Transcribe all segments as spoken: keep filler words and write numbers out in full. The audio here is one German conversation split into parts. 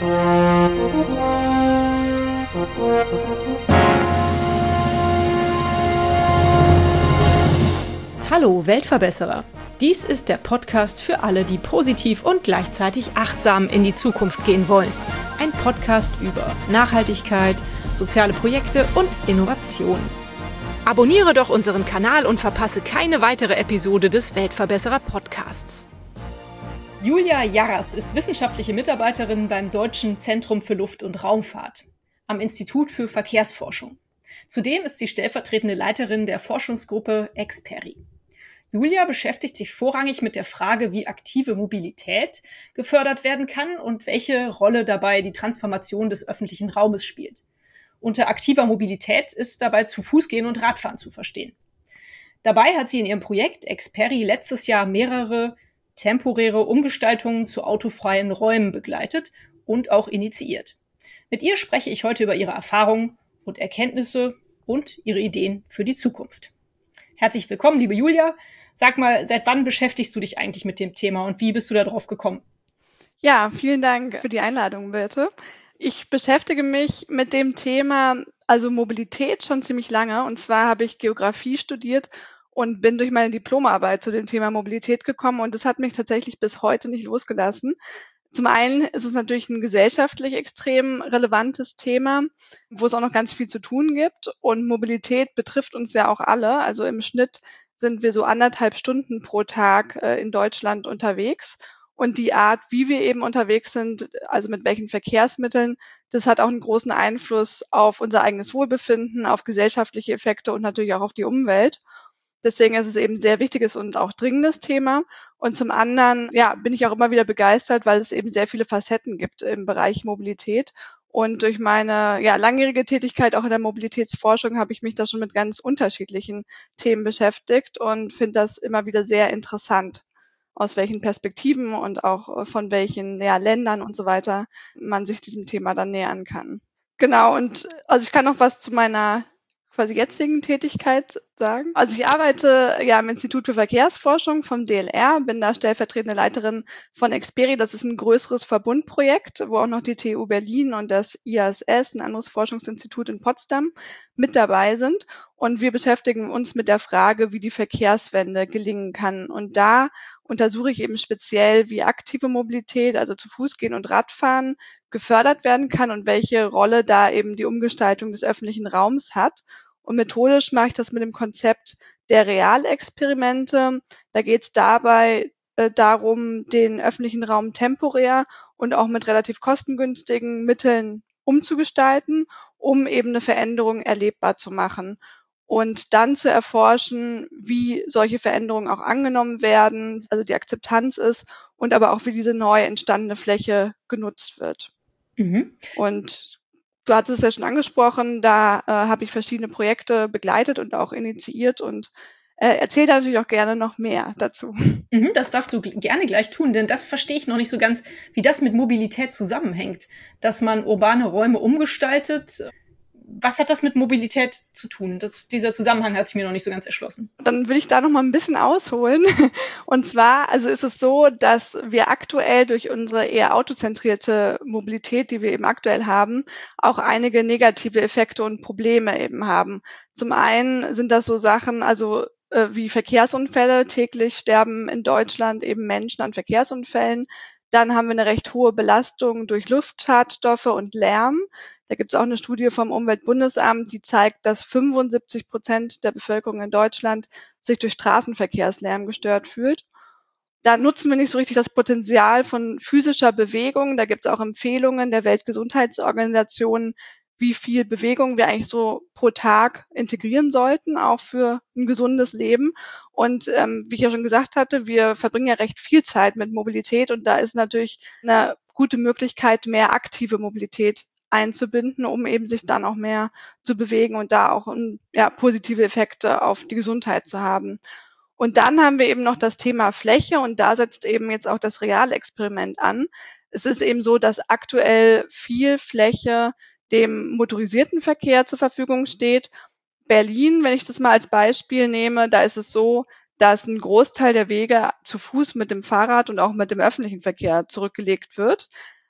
Hallo Weltverbesserer! Dies ist der Podcast für alle, die positiv und gleichzeitig achtsam in die Zukunft gehen wollen. Ein Podcast über Nachhaltigkeit, soziale Projekte und Innovation. Abonniere doch unseren Kanal und verpasse keine weitere Episode des Weltverbesserer Podcasts. Julia Jarras ist wissenschaftliche Mitarbeiterin beim Deutschen Zentrum für Luft- und Raumfahrt am Institut für Verkehrsforschung. Zudem ist sie stellvertretende Leiterin der Forschungsgruppe EXPERI. Julia beschäftigt sich vorrangig mit der Frage, wie aktive Mobilität gefördert werden kann und welche Rolle dabei die Transformation des öffentlichen Raumes spielt. Unter aktiver Mobilität ist dabei zu Fuß gehen und Radfahren zu verstehen. Dabei hat sie in ihrem Projekt EXPERI letztes Jahr mehrere temporäre Umgestaltungen zu autofreien Räumen begleitet und auch initiiert. Mit ihr spreche ich heute über ihre Erfahrungen und Erkenntnisse und ihre Ideen für die Zukunft. Herzlich willkommen, liebe Julia. Sag mal, seit wann beschäftigst du dich eigentlich mit dem Thema und wie bist du darauf gekommen? Ja, vielen Dank für die Einladung, Birte. Ich beschäftige mich mit dem Thema, also Mobilität, schon ziemlich lange. Und zwar habe ich Geografie studiert und bin durch meine Diplomarbeit zu dem Thema Mobilität gekommen. Und das hat mich tatsächlich bis heute nicht losgelassen. Zum einen ist es natürlich ein gesellschaftlich extrem relevantes Thema, wo es auch noch ganz viel zu tun gibt. Und Mobilität betrifft uns ja auch alle. Also im Schnitt sind wir so anderthalb Stunden pro Tag äh, in Deutschland unterwegs. Und die Art, wie wir eben unterwegs sind, also mit welchen Verkehrsmitteln, das hat auch einen großen Einfluss auf unser eigenes Wohlbefinden, auf gesellschaftliche Effekte und natürlich auch auf die Umwelt. Deswegen ist es eben 'n sehr wichtiges und auch dringendes Thema. Und zum anderen, ja, bin ich auch immer wieder begeistert, weil es eben sehr viele Facetten gibt im Bereich Mobilität. Und durch meine, ja, langjährige Tätigkeit auch in der Mobilitätsforschung habe ich mich da schon mit ganz unterschiedlichen Themen beschäftigt und finde das immer wieder sehr interessant, aus welchen Perspektiven und auch, äh, von welchen, ja, Ländern und so weiter man sich diesem Thema dann nähern kann. Genau, und also ich kann noch was zu meiner quasi jetzigen Tätigkeit sagen. Also ich arbeite ja im Institut für Verkehrsforschung vom D L R, bin da stellvertretende Leiterin von EXPERI. Das ist ein größeres Verbundprojekt, wo auch noch die T U Berlin und das I A S S, ein anderes Forschungsinstitut in Potsdam, mit dabei sind. Und wir beschäftigen uns mit der Frage, wie die Verkehrswende gelingen kann. Und da untersuche ich eben speziell, wie aktive Mobilität, also zu Fuß gehen und Radfahren, gefördert werden kann und welche Rolle da eben die Umgestaltung des öffentlichen Raums hat. Und methodisch mache ich das mit dem Konzept der Realexperimente. Da geht es dabei äh, darum, den öffentlichen Raum temporär und auch mit relativ kostengünstigen Mitteln umzugestalten, um eben eine Veränderung erlebbar zu machen. Und dann zu erforschen, wie solche Veränderungen auch angenommen werden, also die Akzeptanz ist und aber auch, wie diese neu entstandene Fläche genutzt wird. Mhm. Und du hattest es ja schon angesprochen, da äh, habe ich verschiedene Projekte begleitet und auch initiiert und äh, erzähle da natürlich auch gerne noch mehr dazu. Mhm, das darfst du g- gerne gleich tun, denn das verstehe ich noch nicht so ganz, wie das mit Mobilität zusammenhängt, dass man urbane Räume umgestaltet. Was hat das mit Mobilität zu tun? Das, dieser Zusammenhang hat sich mir noch nicht so ganz erschlossen. Dann will ich da noch mal ein bisschen ausholen. Und zwar, also ist es so, dass wir aktuell durch unsere eher autozentrierte Mobilität, die wir eben aktuell haben, auch einige negative Effekte und Probleme eben haben. Zum einen sind das so Sachen, also äh, wie Verkehrsunfälle. Täglich sterben in Deutschland eben Menschen an Verkehrsunfällen. Dann haben wir eine recht hohe Belastung durch Luftschadstoffe und Lärm. Da gibt es auch eine Studie vom Umweltbundesamt, die zeigt, dass fünfundsiebzig Prozent der Bevölkerung in Deutschland sich durch Straßenverkehrslärm gestört fühlt. Da nutzen wir nicht so richtig das Potenzial von physischer Bewegung. Da gibt es auch Empfehlungen der Weltgesundheitsorganisation, wie viel Bewegung wir eigentlich so pro Tag integrieren sollten, auch für ein gesundes Leben. Und ähm, wie ich ja schon gesagt hatte, wir verbringen ja recht viel Zeit mit Mobilität und da ist natürlich eine gute Möglichkeit, mehr aktive Mobilität einzubinden, um eben sich dann auch mehr zu bewegen und da auch ähm, ja, positive Effekte auf die Gesundheit zu haben. Und dann haben wir eben noch das Thema Fläche und da setzt eben jetzt auch das Realexperiment an. Es ist eben so, dass aktuell viel Fläche dem motorisierten Verkehr zur Verfügung steht. Berlin, wenn ich das mal als Beispiel nehme, da ist es so, dass ein Großteil der Wege zu Fuß mit dem Fahrrad und auch mit dem öffentlichen Verkehr zurückgelegt wird.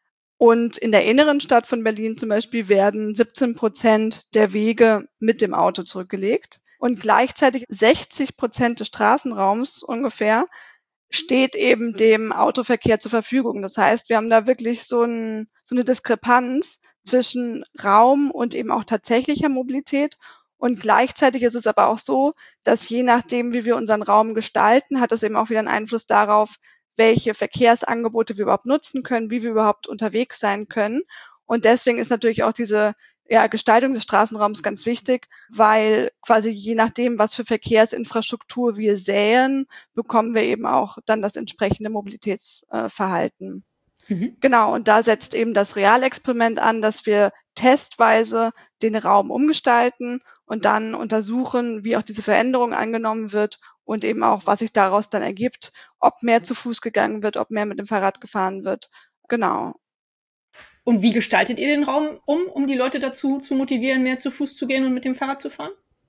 Und in der inneren Stadt von Berlin zum Beispiel werden siebzehn Prozent der Wege mit dem Auto zurückgelegt. Und gleichzeitig sechzig Prozent des Straßenraums ungefähr steht eben dem Autoverkehr zur Verfügung. Das heißt, wir haben da wirklich so, ein, so eine Diskrepanz zwischen Raum und eben auch tatsächlicher Mobilität. Und gleichzeitig ist es aber auch so, dass je nachdem, wie wir unseren Raum gestalten, hat das eben auch wieder einen Einfluss darauf, welche Verkehrsangebote wir überhaupt nutzen können, wie wir überhaupt unterwegs sein können. Und deswegen ist natürlich auch diese ja, Gestaltung des Straßenraums ganz wichtig, weil quasi je nachdem, was für Verkehrsinfrastruktur wir säen, bekommen wir eben auch dann das entsprechende Mobilitätsverhalten. Mhm. Genau, und da setzt eben das Realexperiment an, dass wir testweise den Raum umgestalten und dann untersuchen, wie auch diese Veränderung angenommen wird und eben auch, was sich daraus dann ergibt, ob mehr zu Fuß gegangen wird, ob mehr mit dem Fahrrad gefahren wird. Genau. Und wie gestaltet ihr den Raum um, um die Leute dazu zu motivieren, mehr zu Fuß zu gehen und mit dem Fahrrad zu fahren?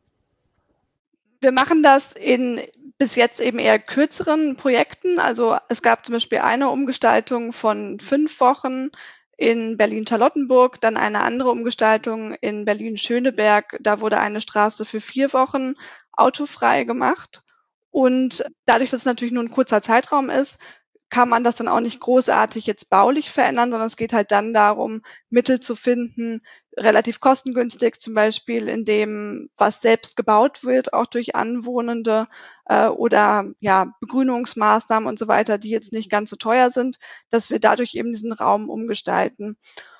Wir machen das in bis jetzt eben eher kürzeren Projekten. Also es gab zum Beispiel eine Umgestaltung von fünf Wochen in Berlin-Charlottenburg, dann eine andere Umgestaltung in Berlin-Schöneberg. Da wurde eine Straße für vier Wochen autofrei gemacht. Und dadurch, dass es natürlich nur ein kurzer Zeitraum ist, kann man das dann auch nicht großartig jetzt baulich verändern, sondern es geht halt dann darum, Mittel zu finden, relativ kostengünstig, zum Beispiel in dem, was selbst gebaut wird, auch durch Anwohnende äh, oder ja, Begrünungsmaßnahmen und so weiter, die jetzt nicht ganz so teuer sind, dass wir dadurch eben diesen Raum umgestalten.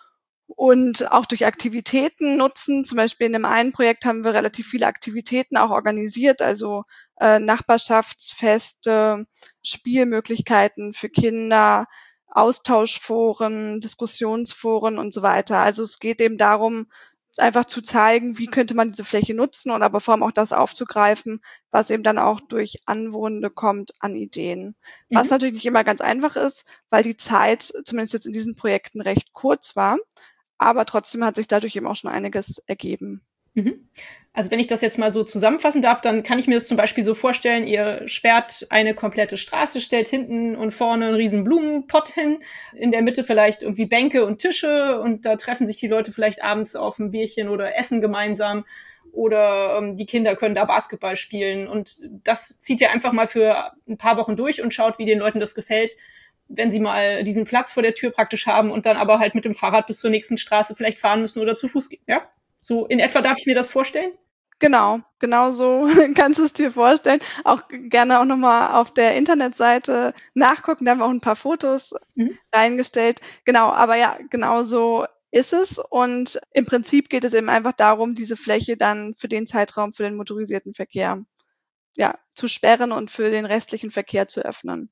Und auch durch Aktivitäten nutzen. Zum Beispiel in dem einen Projekt haben wir relativ viele Aktivitäten auch organisiert, also äh, Nachbarschaftsfeste, Spielmöglichkeiten für Kinder, Austauschforen, Diskussionsforen und so weiter. Also es geht eben darum, einfach zu zeigen, wie könnte man diese Fläche nutzen und aber vor allem auch das aufzugreifen, was eben dann auch durch Anwohnende kommt an Ideen. Mhm. Was natürlich nicht immer ganz einfach ist, weil die Zeit, zumindest jetzt in diesen Projekten, recht kurz war. Aber trotzdem hat sich dadurch eben auch schon einiges ergeben. Mhm. Also wenn ich das jetzt mal so zusammenfassen darf, dann kann ich mir das zum Beispiel so vorstellen, ihr sperrt eine komplette Straße, stellt hinten und vorne einen riesen Blumenpott hin, in der Mitte vielleicht irgendwie Bänke und Tische und da treffen sich die Leute vielleicht abends auf ein Bierchen oder essen gemeinsam oder ähm, die Kinder können da Basketball spielen und das zieht ihr einfach mal für ein paar Wochen durch und schaut, wie den Leuten das gefällt, wenn sie mal diesen Platz vor der Tür praktisch haben und dann aber halt mit dem Fahrrad bis zur nächsten Straße vielleicht fahren müssen oder zu Fuß gehen, ja? So in etwa darf ich mir das vorstellen? Genau, genau so kannst du es dir vorstellen. Auch gerne auch nochmal auf der Internetseite nachgucken, da haben wir auch ein paar Fotos mhm. reingestellt. Genau, aber ja, genau so ist es. Und im Prinzip geht es eben einfach darum, diese Fläche dann für den Zeitraum für den motorisierten Verkehr ja, zu sperren und für den restlichen Verkehr zu öffnen.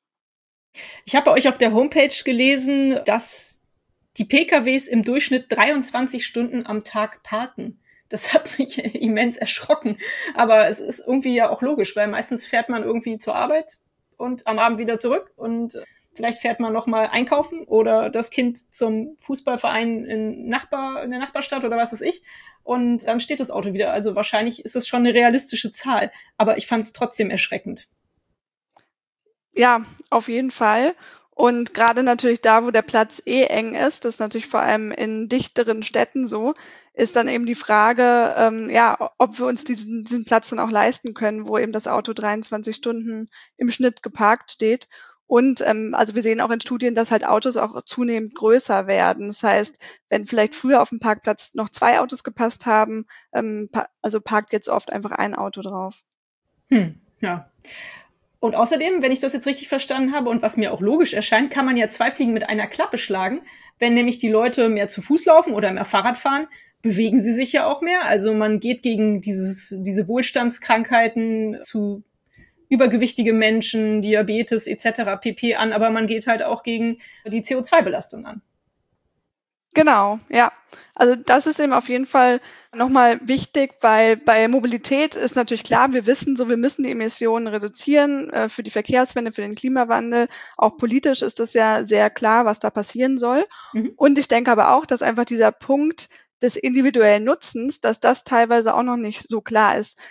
Ich habe bei euch auf der Homepage gelesen, dass die P K Ws im Durchschnitt dreiundzwanzig Stunden am Tag parken. Das hat mich immens erschrocken. Aber es ist irgendwie ja auch logisch, weil meistens fährt man irgendwie zur Arbeit und am Abend wieder zurück und vielleicht fährt man noch mal einkaufen oder das Kind zum Fußballverein in, Nachbar, in der Nachbarstadt oder was weiß ich. Und dann steht das Auto wieder. Also wahrscheinlich ist es schon eine realistische Zahl. Aber ich fand es trotzdem erschreckend. Ja, auf jeden Fall. Und gerade natürlich da, wo der Platz eh eng ist, das ist natürlich vor allem in dichteren Städten so, ist dann eben die Frage, ähm, ja, ob wir uns diesen, diesen Platz dann auch leisten können, wo eben das Auto dreiundzwanzig Stunden im Schnitt geparkt steht. Und ähm, also wir sehen auch in Studien, dass halt Autos auch zunehmend größer werden. Das heißt, wenn vielleicht früher auf dem Parkplatz noch zwei Autos gepasst haben, ähm, pa- also parkt jetzt oft einfach ein Auto drauf. Hm, ja. Und außerdem, wenn ich das jetzt richtig verstanden habe und was mir auch logisch erscheint, kann man ja zwei Fliegen mit einer Klappe schlagen. Wenn nämlich die Leute mehr zu Fuß laufen oder mehr Fahrrad fahren, bewegen sie sich ja auch mehr. Also man geht gegen dieses, diese Wohlstandskrankheiten zu übergewichtige Menschen, Diabetes et cetera pp. An, aber man geht halt auch gegen die C O zwei Belastung an. Genau, ja. Also das ist eben auf jeden Fall nochmal wichtig, weil bei Mobilität ist natürlich klar, wir wissen so, wir müssen die Emissionen reduzieren äh, für die Verkehrswende, für den Klimawandel. Auch politisch ist das ja sehr klar, was da passieren soll. Mhm. Und ich denke aber auch, dass einfach dieser Punkt des individuellen Nutzens, dass das teilweise auch noch nicht so klar ist.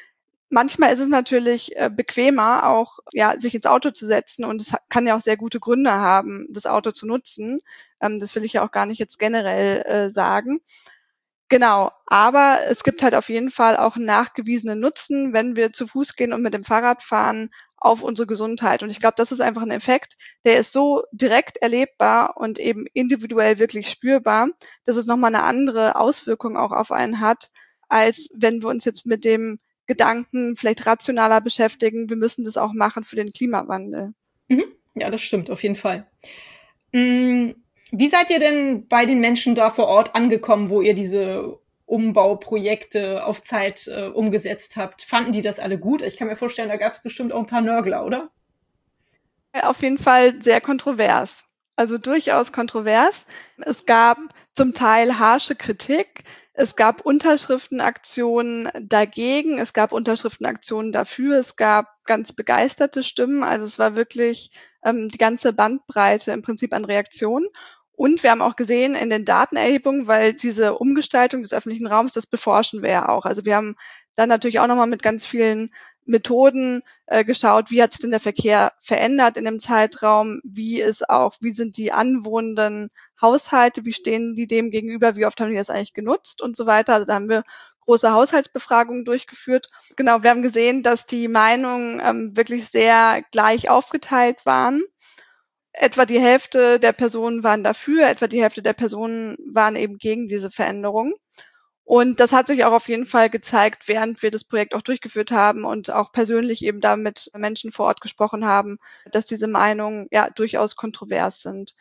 Manchmal ist es natürlich äh, bequemer, auch ja, sich ins Auto zu setzen, und es ha kann ja auch sehr gute Gründe haben, das Auto zu nutzen. Ähm, das will ich ja auch gar nicht jetzt generell äh, sagen. Genau, aber es gibt halt auf jeden Fall auch 'n nachgewiesenen Nutzen, wenn wir zu Fuß gehen und mit dem Fahrrad fahren, auf unsere Gesundheit. Und ich glaube, das ist einfach 'n Effekt, der ist so direkt erlebbar und eben individuell wirklich spürbar, dass es noch mal 'ne andere Auswirkung auch auf einen hat, als wenn wir uns jetzt mit dem Gedanken vielleicht rationaler beschäftigen, wir müssen das auch machen für den Klimawandel. Mhm. Ja, das stimmt auf jeden Fall. Hm, wie seid ihr denn bei den Menschen da vor Ort angekommen, wo ihr diese Umbauprojekte auf Zeit, äh, umgesetzt habt? Fanden die das alle gut? Ich kann mir vorstellen, da gab's bestimmt auch 'n paar Nörgler, oder? Ja, auf jeden Fall sehr kontrovers. Also, durchaus kontrovers. Es gab zum Teil harsche Kritik. Es gab Unterschriftenaktionen dagegen. Es gab Unterschriftenaktionen dafür. Es gab ganz begeisterte Stimmen. Also, es war wirklich, ähm, die ganze Bandbreite im Prinzip an Reaktionen. Und wir haben auch gesehen in den Datenerhebungen, weil diese Umgestaltung des öffentlichen Raums, das beforschen wir ja auch. Also, wir haben dann natürlich auch noch mal mit ganz vielen Methoden äh, geschaut, wie hat sich denn der Verkehr verändert in dem Zeitraum? Wie ist auch wie sind die anwohnenden Haushalte? Wie stehen die dem gegenüber? Wie oft haben die das eigentlich genutzt und so weiter? Also, da haben wir große Haushaltsbefragungen durchgeführt. Genau, wir haben gesehen, dass die Meinungen, ähm, wirklich sehr gleich aufgeteilt waren. Etwa die Hälfte der Personen waren dafür, etwa die Hälfte der Personen waren eben gegen diese Veränderung. Und das hat sich auch auf jeden Fall gezeigt, während wir das Projekt auch durchgeführt haben und auch persönlich eben da mit Menschen vor Ort gesprochen haben, dass diese Meinungen, ja, durchaus kontrovers sind.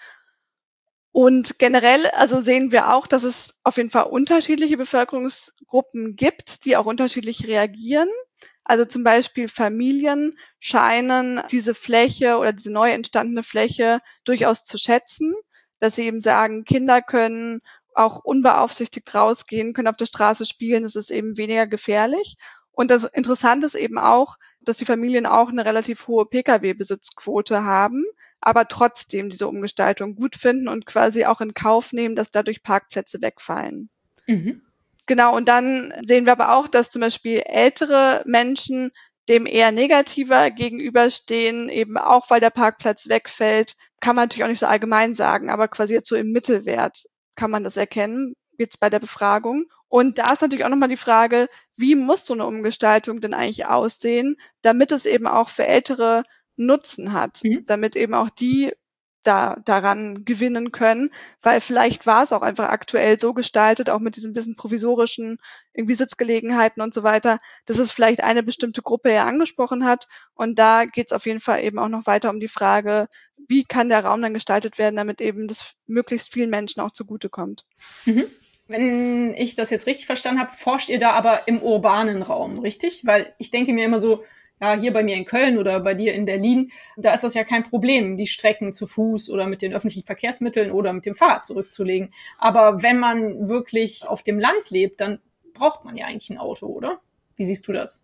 Und generell, also, sehen wir auch, dass es auf jeden Fall unterschiedliche Bevölkerungsgruppen gibt, die auch unterschiedlich reagieren. Also, zum Beispiel Familien scheinen diese Fläche oder diese neu entstandene Fläche durchaus zu schätzen, dass sie eben sagen, Kinder können auch unbeaufsichtigt rausgehen, können auf der Straße spielen, es ist eben weniger gefährlich. Und das Interessante ist eben auch, dass die Familien auch 'ne relativ hohe Pkw-Besitzquote haben, aber trotzdem diese Umgestaltung gut finden und quasi auch in Kauf nehmen, dass dadurch Parkplätze wegfallen. Mhm. Genau, und dann sehen wir aber auch, dass zum Beispiel ältere Menschen dem eher negativer gegenüberstehen, eben auch weil der Parkplatz wegfällt. Kann man natürlich auch nicht so allgemein sagen, aber quasi jetzt so im Mittelwert kann man das erkennen, jetzt bei der Befragung. Und da ist natürlich auch noch mal die Frage: Wie muss so 'ne Umgestaltung denn eigentlich aussehen, damit es eben auch für Ältere Nutzen hat, Mhm. damit eben auch die da daran gewinnen können, weil vielleicht war es auch einfach aktuell so gestaltet, auch mit diesen bisschen provisorischen irgendwie Sitzgelegenheiten und so weiter, dass es vielleicht eine bestimmte Gruppe eher angesprochen hat. Und da geht's auf jeden Fall eben auch noch weiter um die Frage: Wie kann der Raum dann gestaltet werden, damit eben das möglichst vielen Menschen auch zugutekommt? Mhm. Wenn ich das jetzt richtig verstanden habe, forscht ihr da aber im urbanen Raum, richtig? Weil ich denke mir immer so, ja, hier bei mir in Köln oder bei dir in Berlin, da ist das ja kein Problem, die Strecken zu Fuß oder mit den öffentlichen Verkehrsmitteln oder mit dem Fahrrad zurückzulegen. Aber wenn man wirklich auf dem Land lebt, dann braucht man ja eigentlich ein Auto, oder? Wie siehst du das?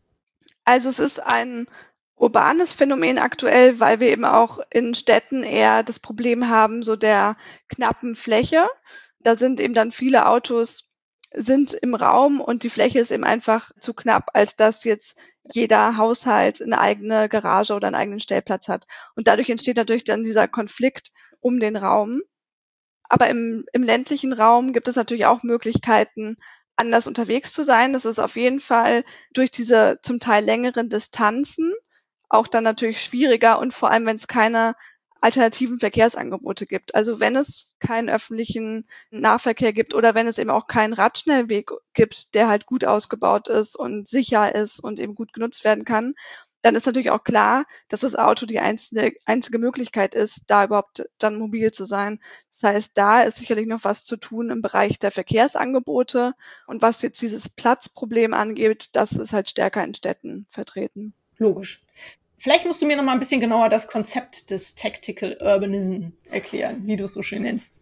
Also, es ist ein urbanes Phänomen aktuell, weil wir eben auch in Städten eher das Problem haben, so der knappen Fläche. Da sind eben dann viele Autos sind im Raum und die Fläche ist eben einfach zu knapp, als dass jetzt jeder Haushalt 'ne eigene Garage oder 'n eigenen Stellplatz hat. Und dadurch entsteht natürlich dann dieser Konflikt um den Raum. Aber im im ländlichen Raum gibt es natürlich auch Möglichkeiten, anders unterwegs zu sein. Das ist auf jeden Fall durch diese zum Teil längeren Distanzen auch dann natürlich schwieriger und vor allem, wenn's keine alternativen Verkehrsangebote gibt. Also, wenn es keinen öffentlichen Nahverkehr gibt oder wenn es eben auch keinen Radschnellweg gibt, der halt gut ausgebaut ist und sicher ist und eben gut genutzt werden kann, dann ist natürlich auch klar, dass das Auto die einzige einzige Möglichkeit ist, da überhaupt dann mobil zu sein. Das heißt, da ist sicherlich noch was zu tun im Bereich der Verkehrsangebote. Und was jetzt dieses Platzproblem angeht, das ist halt stärker in Städten vertreten. Logisch. Vielleicht musst du mir noch mal 'n bisschen genauer das Konzept des Tactical Urbanism erklären, wie du's so schön nennst.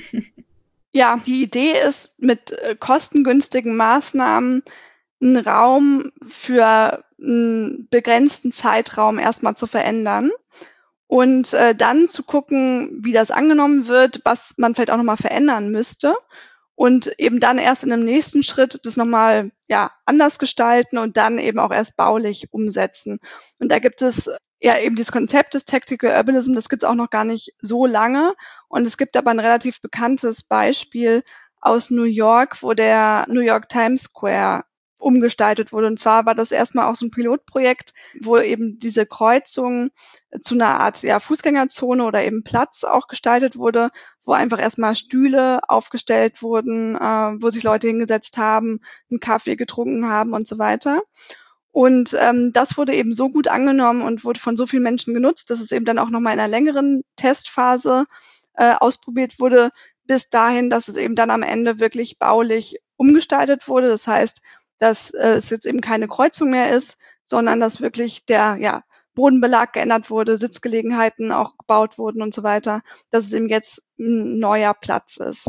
Ja, die Idee ist, mit, äh, kostengünstigen Maßnahmen 'n Raum für 'n begrenzten Zeitraum erst mal zu verändern und, äh, dann zu gucken, wie das angenommen wird, was man vielleicht auch noch mal verändern müsste. und eben dann erst in dem nächsten Schritt das nochmal ja, anders gestalten und dann eben auch erst baulich umsetzen. Und da gibt es ja eben dieses Konzept des Tactical Urbanism, das gibt es auch noch gar nicht so lange. Und es gibt aber ein relativ bekanntes Beispiel aus New York, wo der New York Times Square umgestaltet wurde. Und zwar war das erstmal auch so ein Pilotprojekt, wo eben diese Kreuzung zu einer Art ja, Fußgängerzone oder eben Platz auch gestaltet wurde, wo einfach erstmal Stühle aufgestellt wurden, äh, wo sich Leute hingesetzt haben, einen Kaffee getrunken haben und so weiter. Und ähm, das wurde eben so gut angenommen und wurde von so vielen Menschen genutzt, dass es eben dann auch noch mal in einer längeren Testphase äh, ausprobiert wurde, bis dahin, dass es eben dann am Ende wirklich baulich umgestaltet wurde. Das heißt, dass äh, es jetzt eben keine Kreuzung mehr ist, sondern dass wirklich der ja, Bodenbelag geändert wurde, Sitzgelegenheiten auch gebaut wurden und so weiter, dass es eben jetzt ein neuer Platz ist.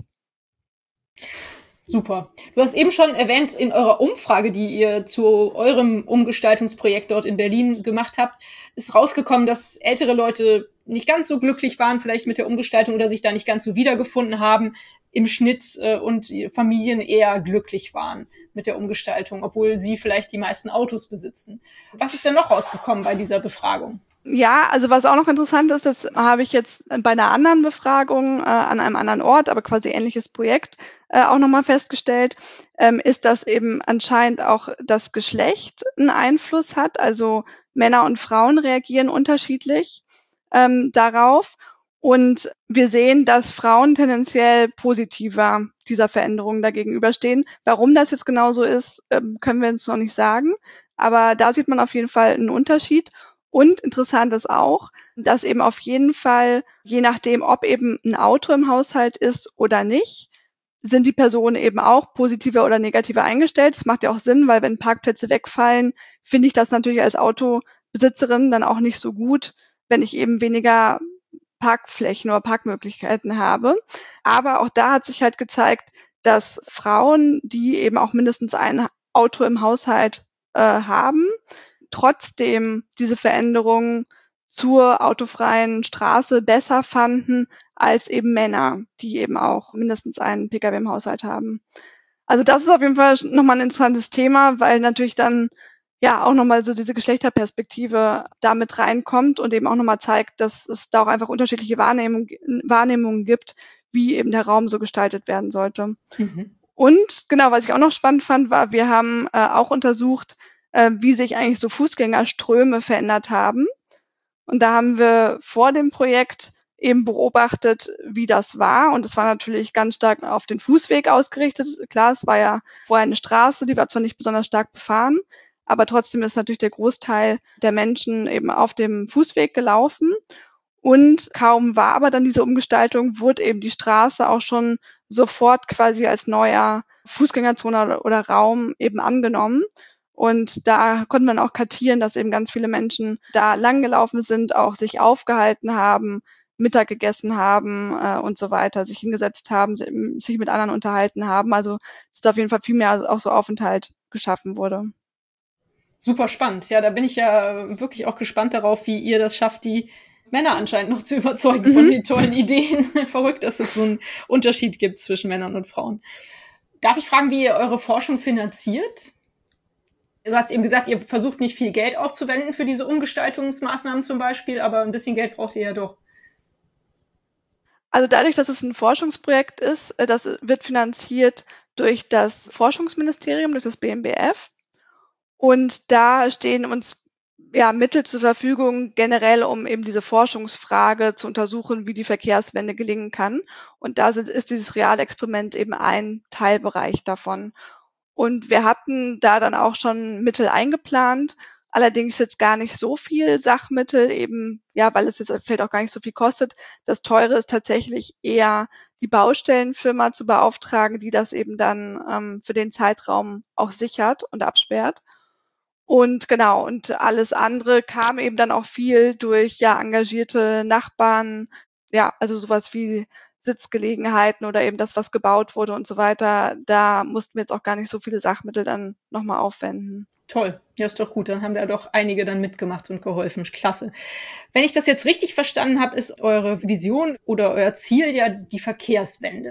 Super. Du hast eben schon erwähnt, in eurer Umfrage, die ihr zu eurem Umgestaltungsprojekt dort in Berlin gemacht habt, ist rausgekommen, dass ältere Leute nicht ganz so glücklich waren vielleicht mit der Umgestaltung oder sich da nicht ganz so wiedergefunden haben im Schnitt äh, und Familien eher glücklich waren mit der Umgestaltung, obwohl sie vielleicht die meisten Autos besitzen. Was ist denn noch rausgekommen bei dieser Befragung? Ja, also was auch noch interessant ist, das habe ich jetzt bei einer anderen Befragung äh, an einem anderen Ort, aber quasi ähnliches Projekt, äh, auch nochmal festgestellt, ähm, ist, dass eben anscheinend auch das Geschlecht einen Einfluss hat. Also Männer und Frauen reagieren unterschiedlich ähm, darauf. Und wir sehen, dass Frauen tendenziell positiver dieser Veränderung dagegenüberstehen. Warum das jetzt genau so ist, ähm, können wir uns noch nicht sagen. Aber da sieht man auf jeden Fall einen Unterschied. Und interessant ist auch, dass eben auf jeden Fall, je nachdem, ob eben ein Auto im Haushalt ist oder nicht, sind die Personen eben auch positiver oder negativer eingestellt. Das macht ja auch Sinn, weil wenn Parkplätze wegfallen, finde ich das natürlich als Autobesitzerin dann auch nicht so gut, wenn ich eben weniger Parkflächen oder Parkmöglichkeiten habe. Aber auch da hat sich halt gezeigt, dass Frauen, die eben auch mindestens ein Auto im Haushalt äh, haben, trotzdem diese Veränderungen zur autofreien Straße besser fanden als eben Männer, die eben auch mindestens einen Pkw im Haushalt haben. Also das ist auf jeden Fall nochmal ein interessantes Thema, weil natürlich dann ja auch nochmal so diese Geschlechterperspektive damit reinkommt und eben auch nochmal zeigt, dass es da auch einfach unterschiedliche Wahrnehmung, Wahrnehmungen gibt, wie eben der Raum so gestaltet werden sollte. Mhm. Und genau, was ich auch noch spannend fand, war, wir haben äh, auch untersucht, äh, wie sich eigentlich so Fußgängerströme verändert haben. Und da haben wir vor dem Projekt eben beobachtet, wie das war. Und es war natürlich ganz stark auf den Fußweg ausgerichtet. Klar, es war ja vorher eine Straße, die war zwar nicht besonders stark befahren, aber trotzdem ist natürlich der Großteil der Menschen eben auf dem Fußweg gelaufen. Und kaum war aber dann diese Umgestaltung, wurde eben die Straße auch schon sofort quasi als neuer Fußgängerzone oder, oder Raum eben angenommen. Und da konnte man auch kartieren, dass eben ganz viele Menschen da langgelaufen sind, auch sich aufgehalten haben, Mittag gegessen haben äh, und so weiter, sich hingesetzt haben, sich mit anderen unterhalten haben. Also es ist auf jeden Fall viel mehr auch so Aufenthalt geschaffen wurde. Super spannend. Ja, da bin ich ja wirklich auch gespannt darauf, wie ihr das schafft, die Männer anscheinend noch zu überzeugen mhm. von den tollen Ideen. Verrückt, dass es so einen Unterschied gibt zwischen Männern und Frauen. Darf ich fragen, wie ihr eure Forschung finanziert? Du hast eben gesagt, ihr versucht nicht viel Geld aufzuwenden für diese Umgestaltungsmaßnahmen zum Beispiel, aber ein bisschen Geld braucht ihr ja doch. Also dadurch, dass es ein Forschungsprojekt ist, das wird finanziert durch das Forschungsministerium, durch das B M B F. Und da stehen uns ja Mittel zur Verfügung generell, um eben diese Forschungsfrage zu untersuchen, wie die Verkehrswende gelingen kann. Und da ist dieses Realexperiment eben ein Teilbereich davon. Und wir hatten da dann auch schon Mittel eingeplant, allerdings jetzt gar nicht so viel Sachmittel, eben, ja, weil es jetzt vielleicht auch gar nicht so viel kostet. Das Teure ist tatsächlich eher die Baustellenfirma zu beauftragen, die das eben dann ähm, für den Zeitraum auch sichert und absperrt. Und genau, und alles andere kam eben dann auch viel durch, ja, engagierte Nachbarn, ja, also sowas wie Sitzgelegenheiten oder eben das, was gebaut wurde und so weiter. Da mussten wir jetzt auch gar nicht so viele Sachmittel dann nochmal aufwenden. Toll, ja, ist doch gut. Dann haben da doch einige dann mitgemacht und geholfen. Klasse. Wenn ich das jetzt richtig verstanden habe, ist eure Vision oder euer Ziel ja die Verkehrswende.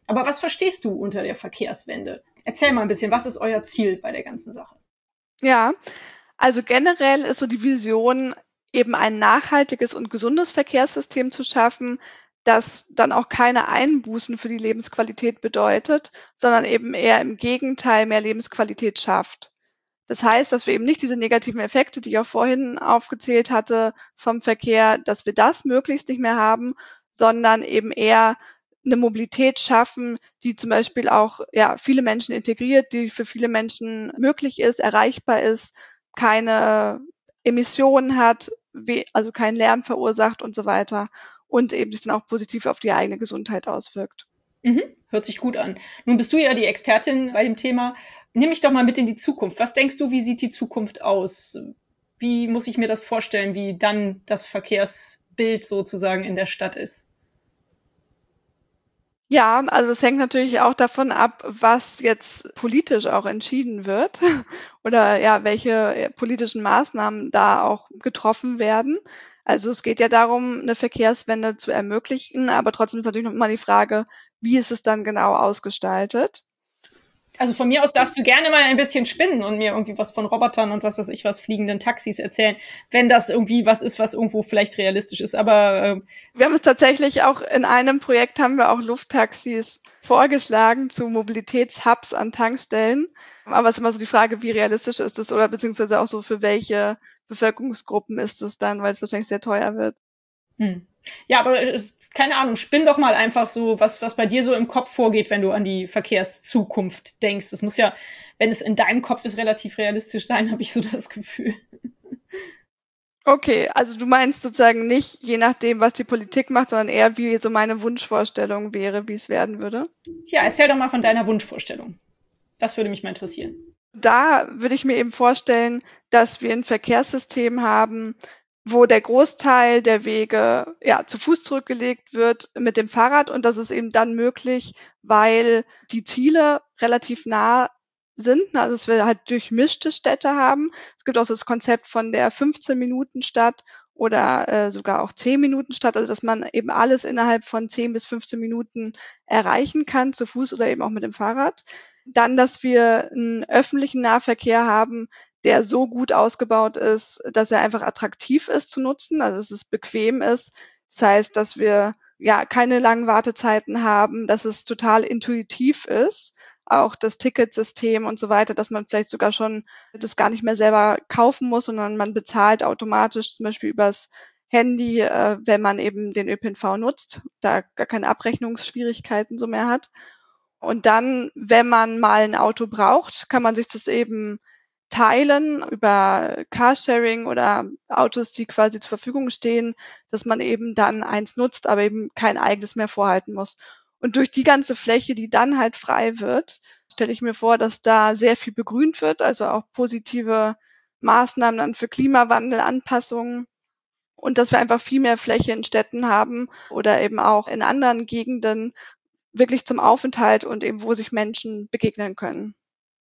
Aber was verstehst du unter der Verkehrswende? Erzähl mal ein bisschen, was ist euer Ziel bei der ganzen Sache? Ja, also generell ist so die Vision, eben ein nachhaltiges und gesundes Verkehrssystem zu schaffen, das dann auch keine Einbußen für die Lebensqualität bedeutet, sondern eben eher im Gegenteil mehr Lebensqualität schafft. Das heißt, dass wir eben nicht diese negativen Effekte, die ich auch vorhin aufgezählt hatte vom Verkehr, dass wir das möglichst nicht mehr haben, sondern eben eher eine Mobilität schaffen, die zum Beispiel auch, ja, viele Menschen integriert, die für viele Menschen möglich ist, erreichbar ist, keine Emissionen hat, we also keinen Lärm verursacht und so weiter und eben sich dann auch positiv auf die eigene Gesundheit auswirkt. Mhm, hört sich gut an. Nun bist du ja die Expertin bei dem Thema. Nimm mich doch mal mit in die Zukunft. Was denkst du, wie sieht die Zukunft aus? Wie muss ich mir das vorstellen, wie dann das Verkehrsbild sozusagen in der Stadt ist? Ja, also es hängt natürlich auch davon ab, was jetzt politisch auch entschieden wird oder ja, welche, äh, politischen Maßnahmen da auch getroffen werden. Also, es geht ja darum, eine Verkehrswende zu ermöglichen, aber trotzdem ist natürlich noch mal die Frage, wie ist es dann genau ausgestaltet? Also von mir aus darfst du gerne mal ein bisschen spinnen und mir irgendwie was von Robotern und was weiß ich was, fliegenden Taxis erzählen, wenn das irgendwie was ist, was irgendwo vielleicht realistisch ist. Aber äh, Wir haben es tatsächlich auch in einem Projekt haben wir auch Lufttaxis vorgeschlagen zu Mobilitätshubs an Tankstellen. Aber es ist immer so die Frage, wie realistisch ist es oder beziehungsweise auch so für welche Bevölkerungsgruppen ist es dann, weil es wahrscheinlich sehr teuer wird. hm. Ja, aber es, keine Ahnung, spinn doch mal einfach so, was, was bei dir so im Kopf vorgeht, wenn du an die Verkehrszukunft denkst. Es muss ja, wenn es in deinem Kopf ist, relativ realistisch sein, habe ich so das Gefühl. Okay, also du meinst sozusagen nicht je nachdem, was die Politik macht, sondern eher, wie so meine Wunschvorstellung wäre, wie es werden würde? Ja, erzähl doch mal von deiner Wunschvorstellung. Das würde mich mal interessieren. Da würde ich mir eben vorstellen, dass wir ein Verkehrssystem haben, wo der Großteil der Wege, ja, zu Fuß zurückgelegt wird mit dem Fahrrad und das ist eben dann möglich, weil die Ziele relativ nah sind, ne? Also, dass wir halt durchmischte Städte haben. Es gibt auch so das Konzept von der fünfzehn-Minuten-Stadt oder, äh, sogar auch zehn-Minuten-Stadt, also, dass man eben alles innerhalb von zehn bis fünfzehn Minuten erreichen kann, zu Fuß oder eben auch mit dem Fahrrad. Dann, dass wir 'n öffentlichen Nahverkehr haben, der so gut ausgebaut ist, dass er einfach attraktiv ist zu nutzen, also, dass es bequem ist. Das heißt, dass wir, ja, keine langen Wartezeiten haben, dass es total intuitiv ist, auch das Ticketsystem und so weiter, dass man vielleicht sogar schon das gar nicht mehr selber kaufen muss, sondern man bezahlt automatisch zum Beispiel übers Handy, äh, wenn man eben den Ö P N V nutzt, da gar keine Abrechnungsschwierigkeiten so mehr hat. Und dann, wenn man mal 'n Auto braucht, kann man sich das eben teilen über Carsharing oder Autos, die quasi zur Verfügung stehen, dass man eben dann eins nutzt, aber eben kein eigenes mehr vorhalten muss. Und durch die ganze Fläche, die dann halt frei wird, stelle ich mir vor, dass da sehr viel begrünt wird, also auch positive Maßnahmen dann für Klimawandel, Anpassungen und dass wir einfach viel mehr Fläche in Städten haben oder eben auch in anderen Gegenden, wirklich zum Aufenthalt und eben, wo sich Menschen begegnen können.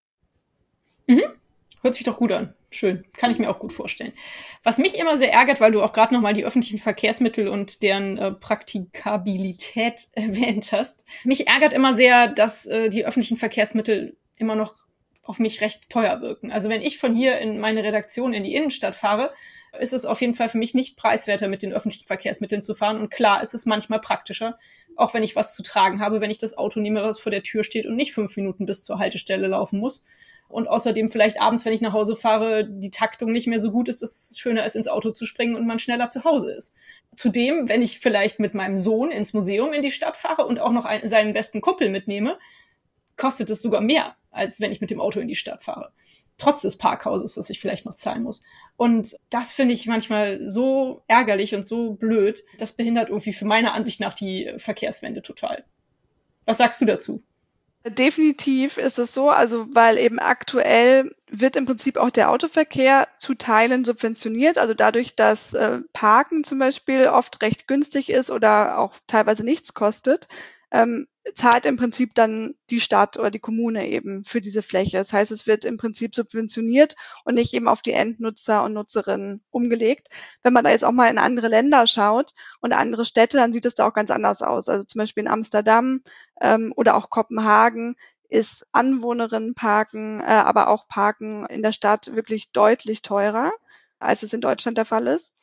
Mhm. Hört sich doch gut an. Schön. Kann ich mir auch gut vorstellen. Was mich immer sehr ärgert, weil du auch gerade nochmal die öffentlichen Verkehrsmittel und deren äh, Praktikabilität erwähnt hast. Mich ärgert immer sehr, dass äh, die öffentlichen Verkehrsmittel immer noch auf mich recht teuer wirken. Also wenn ich von hier in meine Redaktion in die Innenstadt fahre, ist es auf jeden Fall für mich nicht preiswerter, mit den öffentlichen Verkehrsmitteln zu fahren. Und klar, ist es manchmal praktischer, auch wenn ich was zu tragen habe, wenn ich das Auto nehme, was vor der Tür steht und nicht fünf Minuten bis zur Haltestelle laufen muss. Und außerdem vielleicht abends, wenn ich nach Hause fahre, die Taktung nicht mehr so gut ist, dass es schöner ist, ins Auto zu springen und man schneller zu Hause ist. Zudem, wenn ich vielleicht mit meinem Sohn ins Museum in die Stadt fahre und auch noch einen, seinen besten Kumpel mitnehme, kostet es sogar mehr, als wenn ich mit dem Auto in die Stadt fahre. Trotz des Parkhauses, das ich vielleicht noch zahlen muss. Und das finde ich manchmal so ärgerlich und so blöd. Das behindert irgendwie für meine Ansicht nach die Verkehrswende total. Was sagst du dazu? Definitiv ist es so, also weil eben aktuell wird im Prinzip auch der Autoverkehr zu Teilen subventioniert. Also dadurch, dass äh, Parken zum Beispiel oft recht günstig ist oder auch teilweise nichts kostet, ähm, zahlt im Prinzip dann die Stadt oder die Kommune eben für diese Fläche. Das heißt, es wird im Prinzip subventioniert und nicht eben auf die Endnutzer und Nutzerinnen umgelegt. Wenn man da jetzt auch mal in andere Länder schaut und andere Städte, dann sieht es da auch ganz anders aus. Also zum Beispiel in Amsterdam ähm, oder auch Kopenhagen ist Anwohnerinnenparken, äh, aber auch Parken in der Stadt wirklich deutlich teurer, als es in Deutschland der Fall ist.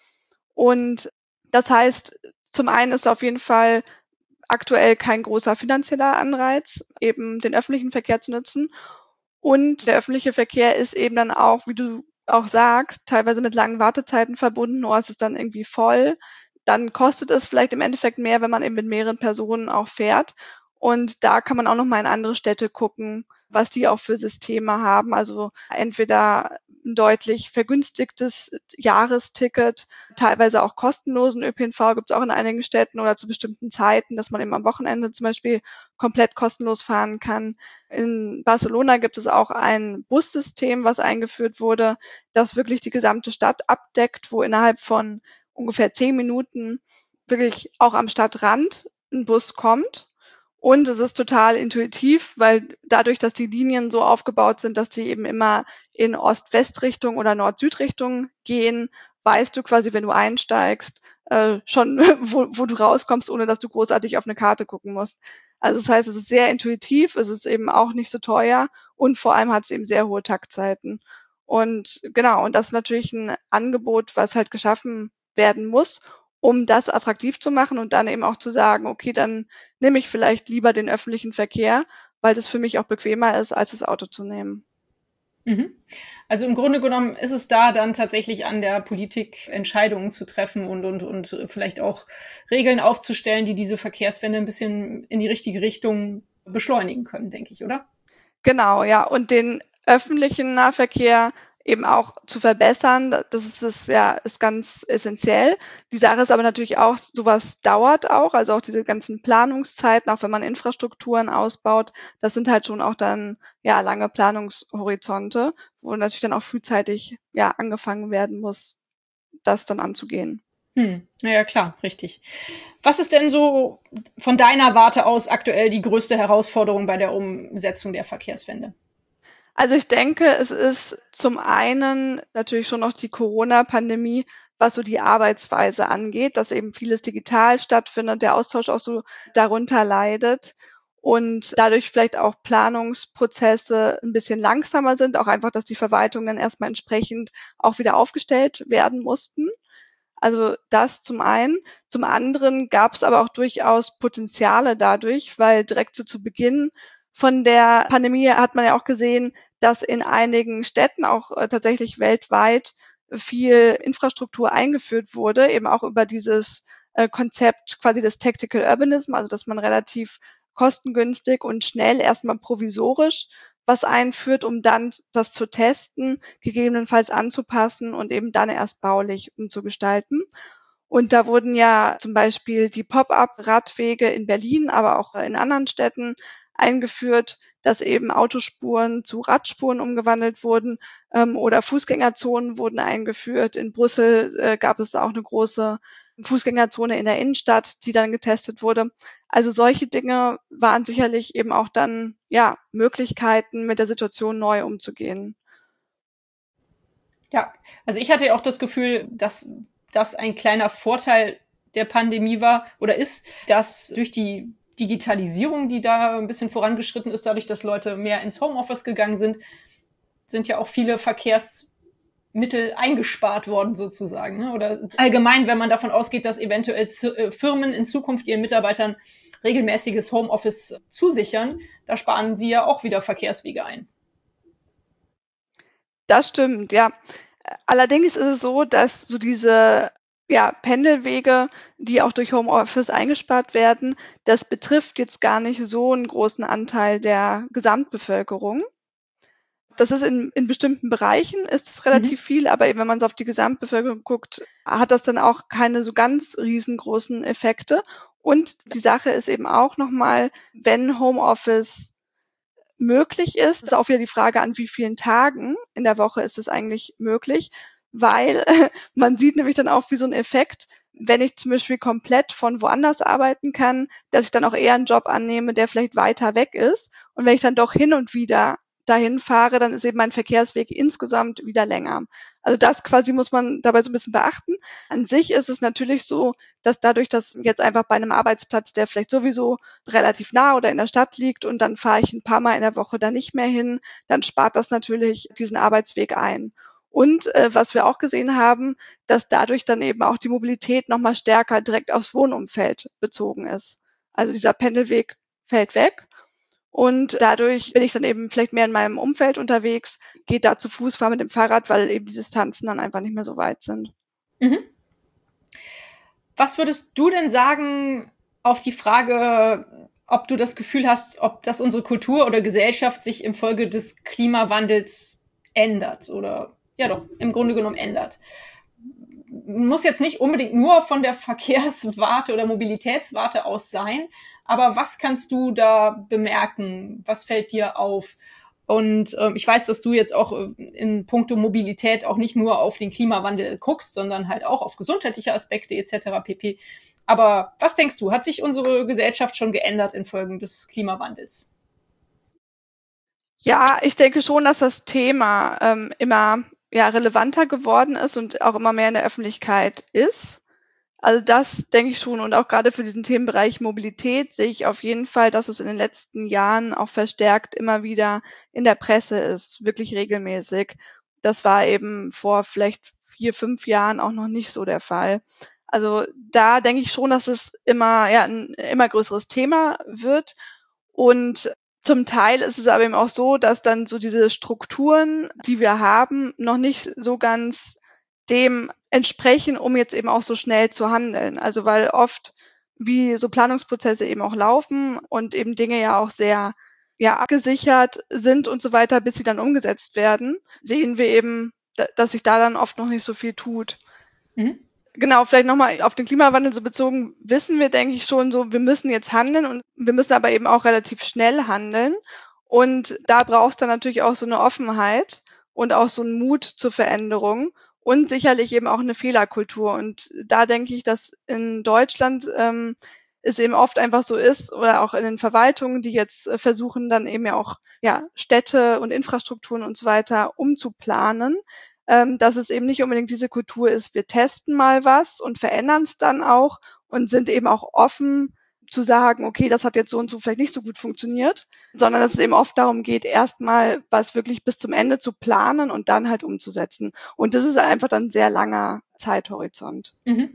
Und das heißt, zum einen ist auf jeden Fall aktuell kein großer finanzieller Anreiz, eben den öffentlichen Verkehr zu nutzen. Und der öffentliche Verkehr ist eben dann auch, wie du auch sagst, teilweise mit langen Wartezeiten verbunden, oder es ist dann irgendwie voll. Dann kostet es vielleicht im Endeffekt mehr, wenn man eben mit mehreren Personen auch fährt. Und da kann man auch noch mal in andere Städte gucken, was die auch für Systeme haben. Also entweder ein deutlich vergünstigtes Jahresticket, teilweise auch kostenlosen Ö P N V gibt's auch in einigen Städten oder zu bestimmten Zeiten, dass man eben am Wochenende zum Beispiel komplett kostenlos fahren kann. In Barcelona gibt es auch ein Bussystem, was eingeführt wurde, das wirklich die gesamte Stadt abdeckt, wo innerhalb von ungefähr zehn Minuten wirklich auch am Stadtrand ein Bus kommt. Und es ist total intuitiv, weil dadurch, dass die Linien so aufgebaut sind, dass die eben immer in Ost-West-Richtung oder Nord-Süd-Richtung gehen, weißt du quasi, wenn du einsteigst, äh, schon, wo, wo du rauskommst, ohne dass du großartig auf eine Karte gucken musst. Also das heißt, es ist sehr intuitiv, es ist eben auch nicht so teuer und vor allem hat es eben sehr hohe Taktzeiten. Und genau, und das ist natürlich ein Angebot, was halt geschaffen werden muss, um das attraktiv zu machen und dann eben auch zu sagen, okay, dann nehme ich vielleicht lieber den öffentlichen Verkehr, weil das für mich auch bequemer ist, als das Auto zu nehmen. Mhm. Also im Grunde genommen ist es da dann tatsächlich an der Politik, Entscheidungen zu treffen und, und, und vielleicht auch Regeln aufzustellen, die diese Verkehrswende ein bisschen in die richtige Richtung beschleunigen können, denke ich, oder? Genau, ja. Und den öffentlichen Nahverkehr eben auch zu verbessern, da das ist es ja ist ganz essenziell. Die Sache ist aber natürlich auch, sowas dauert auch, also auch diese ganzen Planungszeiten, auch wenn man Infrastrukturen ausbaut, das sind halt schon auch dann, ja, lange Planungshorizonte, wo natürlich dann auch frühzeitig, ja, angefangen werden muss, das dann anzugehen. Hm. Na ja, klar, richtig. Was ist denn so von deiner Warte aus aktuell die größte Herausforderung bei der Umsetzung der Verkehrswende? Also, ich denke, es ist zum einen natürlich schon noch die Corona-Pandemie, was so die Arbeitsweise angeht, dass eben vieles digital stattfindet, der Austausch auch so darunter leidet und dadurch vielleicht auch Planungsprozesse ein bisschen langsamer sind, auch einfach, dass die Verwaltungen dann erst mal entsprechend auch wieder aufgestellt werden mussten. Also, das zum einen. Zum anderen gab es aber auch durchaus Potenziale dadurch, weil direkt so zu Beginn von der Pandemie hat man ja auch gesehen, dass in einigen Städten, auch, äh, tatsächlich weltweit, viel Infrastruktur eingeführt wurde, eben auch über dieses, äh, Konzept quasi des Tactical Urbanism, also dass man relativ kostengünstig und schnell erst mal provisorisch was einführt, um dann das zu testen, gegebenenfalls anzupassen und eben dann erst baulich umzugestalten. Und da wurden ja zum Beispiel die Pop-up-Radwege in Berlin, aber auch in anderen Städten eingeführt, dass eben Autospuren zu Radspuren umgewandelt wurden, ähm, oder Fußgängerzonen wurden eingeführt. In Brüssel äh, gab es auch eine große Fußgängerzone in der Innenstadt, die dann getestet wurde. Also solche Dinge waren sicherlich eben auch dann, ja, Möglichkeiten, mit der Situation neu umzugehen. Ja, also ich hatte ja auch das Gefühl, dass das ein kleiner Vorteil der Pandemie war oder ist, dass durch die Digitalisierung, die da ein bisschen vorangeschritten ist, dadurch, dass Leute mehr ins Homeoffice gegangen sind, sind ja auch viele Verkehrsmittel eingespart worden sozusagen. Ne? Oder allgemein, wenn man davon ausgeht, dass eventuell Firmen in Zukunft ihren Mitarbeitern regelmäßiges Homeoffice zusichern, da sparen sie ja auch wieder Verkehrswege ein. Das stimmt, ja. Allerdings ist es so, dass so diese, ja, Pendelwege, die auch durch Homeoffice eingespart werden, das betrifft jetzt gar nicht so 'n großen Anteil der Gesamtbevölkerung. Das ist in in bestimmten Bereichen ist es Mhm. relativ viel, aber eben wenn man so auf die Gesamtbevölkerung guckt, hat das dann auch keine so ganz riesengroßen Effekte. Und die Sache ist eben auch noch mal, wenn Homeoffice möglich ist, ist auch wieder die Frage, an wie vielen Tagen in der Woche ist es eigentlich möglich. weil man sieht nämlich dann auch wie so 'n Effekt, wenn ich zum Beispiel komplett von woanders arbeiten kann, dass ich dann auch eher 'n Job annehme, der vielleicht weiter weg ist. Und wenn ich dann doch hin und wieder dahin fahre, dann ist eben mein Verkehrsweg insgesamt wieder länger. Also, das quasi muss man dabei so 'n bisschen beachten. An sich ist es natürlich so, dass dadurch, dass jetzt einfach bei 'nem Arbeitsplatz, der vielleicht sowieso relativ nah oder in der Stadt liegt und dann fahre ich 'n paar Mal in der Woche da nicht mehr hin, dann spart das natürlich diesen Arbeitsweg ein. Und, äh, was wir auch gesehen haben, dass dadurch dann eben auch die Mobilität noch mal stärker direkt aufs Wohnumfeld bezogen ist. Also, dieser Pendelweg fällt weg und dadurch bin ich dann eben vielleicht mehr in meinem Umfeld unterwegs, gehe da zu Fuß, fahre mit dem Fahrrad, weil eben die Distanzen dann einfach nicht mehr so weit sind. Mhm. Was würdest du denn sagen auf die Frage, ob du das Gefühl hast, ob dass unsere Kultur oder Gesellschaft sich infolge des Klimawandels ändert oder ja doch, im Grunde genommen ändert? Muss jetzt nicht unbedingt nur von der Verkehrswarte oder Mobilitätswarte aus sein, aber was kannst du da bemerken? Was fällt dir auf? Und ähm, ich weiß, dass du jetzt auch äh, in puncto Mobilität auch nicht nur auf den Klimawandel guckst, sondern halt auch auf gesundheitliche Aspekte et cetera pp. Aber was denkst du, hat sich unsere Gesellschaft schon geändert infolge des Klimawandels? Ja, ich denke schon, dass das Thema, ähm, immer, ja, relevanter geworden ist und auch immer mehr in der Öffentlichkeit ist. Also, das denke ich schon und auch grade für diesen Themenbereich Mobilität sehe ich auf jeden Fall, dass es in den letzten Jahren auch verstärkt immer wieder in der Presse ist, wirklich regelmäßig. Das war eben vor vielleicht vier, fünf Jahren auch noch nicht so der Fall. Also, da denke ich schon, dass es immer ja, 'n immer größeres Thema wird und zum Teil ist es aber eben auch so, dass dann so diese Strukturen, die wir haben, noch nicht so ganz dem entsprechen, um jetzt eben auch so schnell zu handeln. Also, weil oft wie so Planungsprozesse eben auch laufen und eben Dinge ja auch sehr, ja, abgesichert sind und so weiter, bis sie dann umgesetzt werden, sehen wir eben, d dass sich da dann oft noch nicht so viel tut. Mhm. Genau, vielleicht noch mal auf den Klimawandel so bezogen, wissen wir, denke ich schon so, wir müssen jetzt handeln und wir müssen aber eben auch relativ schnell handeln. Und da braucht's dann natürlich auch so 'ne Offenheit und auch so 'n Mut zur Veränderung und sicherlich eben auch 'ne Fehlerkultur. Und da denke ich, dass in Deutschland, ähm, es eben oft einfach so ist oder auch in den Verwaltungen, die jetzt, äh, versuchen, dann eben ja auch, ja, Städte und Infrastrukturen und so weiter umzuplanen, ähm, dass es eben nicht unbedingt diese Kultur ist, wir testen mal was und verändern's dann auch und sind eben auch offen zu sagen: „Okay, das hat jetzt so und so vielleicht nicht so gut funktioniert“, sondern dass es eben oft darum geht, erst mal was wirklich bis zum Ende zu planen und dann halt umzusetzen. Und das ist einfach dann 'n sehr langer Zeithorizont. Mhm.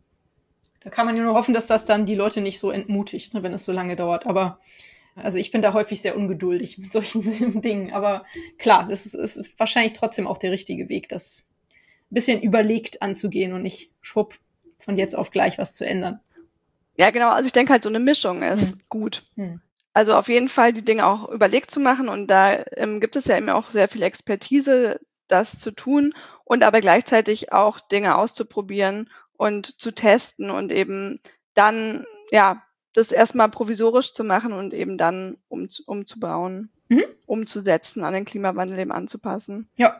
Da kann man ja nur hoffen, dass das dann die Leute nicht so entmutigt, ne, wenn es so lange dauert. Aber also, ich bin da häufig sehr ungeduldig mit solchen Dingen. Aber klar, das ist ist wahrscheinlich trotzdem auch der richtige Weg, das bisschen überlegt anzugehen und nicht schwupp von jetzt auf gleich was zu ändern. Ja, genau. Also, ich denke halt, so 'ne Mischung ist Mhm. gut. Mhm. Also, auf jeden Fall die Dinge auch überlegt zu machen und da, ähm, gibt es ja eben auch sehr viel Expertise, das zu tun und aber gleichzeitig auch Dinge auszuprobieren und zu testen und eben dann, ja, das erst mal provisorisch zu machen und eben dann umzu umzubauen, Mhm. umzusetzen, an den Klimawandel eben anzupassen. Ja.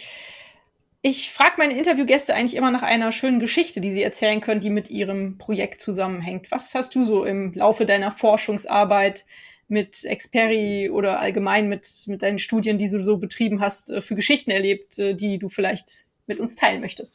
Ich frage meine Interviewgäste eigentlich immer nach einer schönen Geschichte, die sie erzählen können, die mit ihrem Projekt zusammenhängt. Was hast du so im Laufe deiner Forschungsarbeit mit Experie oder allgemein mit mit deinen Studien, die du so betrieben hast, äh, für Geschichten erlebt, äh, die du vielleicht mit uns teilen möchtest?